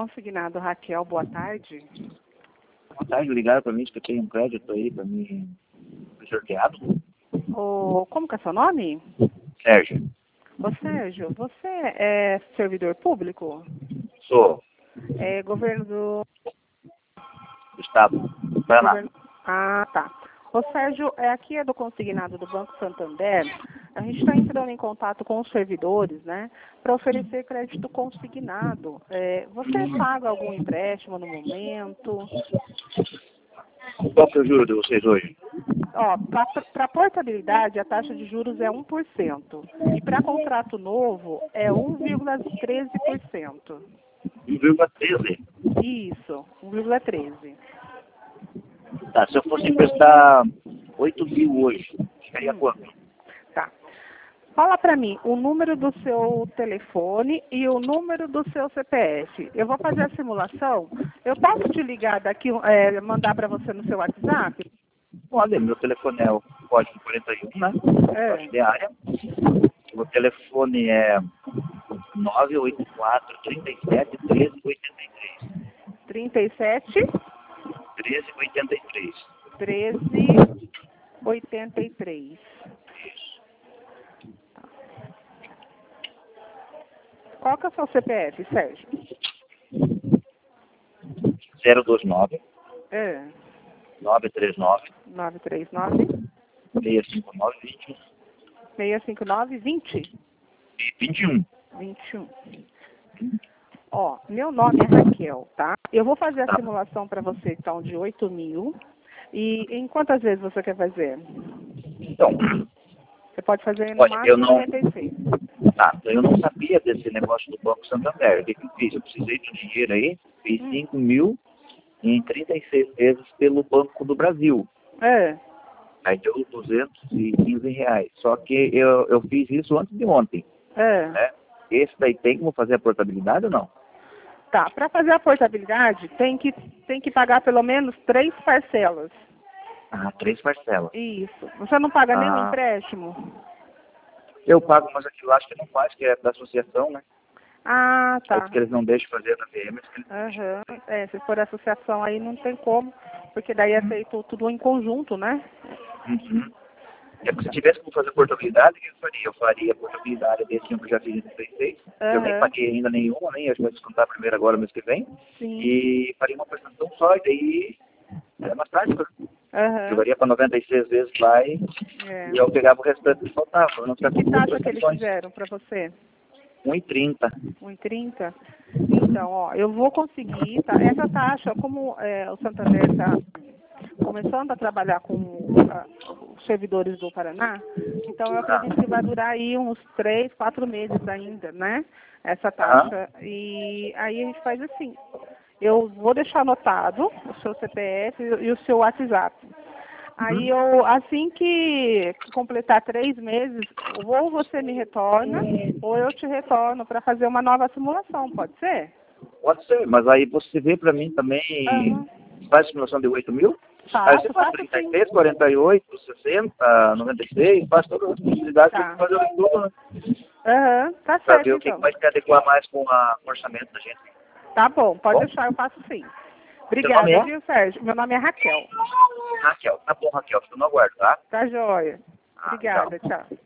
Consignado Raquel, boa tarde. Boa tarde, ligaram para mim que eu tenho um crédito aí para mim sorteado. Como que é seu nome? Sérgio. Ô Sérgio, você é servidor público? Sou É governo do... do Estado do Paraná. Ah, tá. Ô Sérgio, aqui é do consignado do Banco Santander. A gente está entrando em contato com os servidores, né, para oferecer crédito consignado. Você paga algum empréstimo no momento? Qual que é o juro de vocês hoje? Ó, para portabilidade, a taxa de juros é 1%. E para contrato novo, é 1,13%. 1,13. Isso, 1,13%. Tá, se eu fosse emprestar 8 mil hoje, ficaria quanto? Tá. Fala para mim o número do seu telefone e o número do seu CPF. Eu vou fazer a simulação. Eu posso te ligar daqui, mandar para você no seu WhatsApp? Olha, meu telefone é o código 41, né? Código de área. O telefone é 984 37 1383. 37 1383. 1383. Qual que é o seu CPF, Sérgio? 029 É. 939 939 659 20 659 20 e 21. 21. Ó, meu nome é Raquel, tá? Eu vou fazer a simulação para você, então, de 8 mil. E em quantas vezes você quer fazer? Então, Você pode fazer no olha, eu máximo não, 96. tá, eu não sabia desse negócio do Banco Santander. O que eu fiz? Eu precisei de um dinheiro aí, fiz 5 mil em 36 vezes pelo Banco do Brasil. É. Aí deu R$ 215. Só que eu fiz isso antes de ontem. É. Né? Esse daí tem como fazer a portabilidade ou não? Tá, para fazer a portabilidade, tem que pagar pelo menos 3 parcelas. Ah, 3 parcelas. Isso. Você não paga nenhum empréstimo? Eu pago, mas aquilo acho que não faz, que é da associação, né? Ah, tá. Acho que eles não deixam fazer na VM. Aham. Se for associação aí não tem como, porque daí é feito tudo em conjunto, né? Uhum. É porque se tivesse como fazer portabilidade, o que eu faria? Eu faria a portabilidade desse ano que eu já fiz em 36. Eu nem paguei ainda nenhuma, nem acho que vai descontar primeiro agora, mês que vem. Sim. E faria uma prestação só, e daí é mais prático. Jogaria para 96 vezes lá e eu pegava o restante que faltava. Eu não Que taxa que eles fizeram para você? 1,30. 1,30? Então, ó, eu vou conseguir, tá? Essa taxa, como o Santander está começando a trabalhar com os servidores do Paraná, então eu acredito que vai durar aí uns 3, 4 meses ainda, né? Essa taxa. E aí a gente faz assim, eu vou deixar anotado o seu CPF e o seu WhatsApp. Aí assim que completar 3 meses, ou você me retorna, ou eu te retorno para fazer uma nova simulação, pode ser? Pode ser, mas aí você vê para mim também, faz simulação de 8 mil? Aí você faz 36, 48, 60, 96, faz todas as possibilidades para fazer tudo, né? Tá certo, para ver o que vai se adequar mais com o orçamento da gente. Tá bom, pode deixar, eu faço sim. Obrigada, viu, Sérgio? Meu nome é Raquel. Raquel, tá bom, Raquel, fico no aguardo, tá? Tá joia. Obrigada, tchau.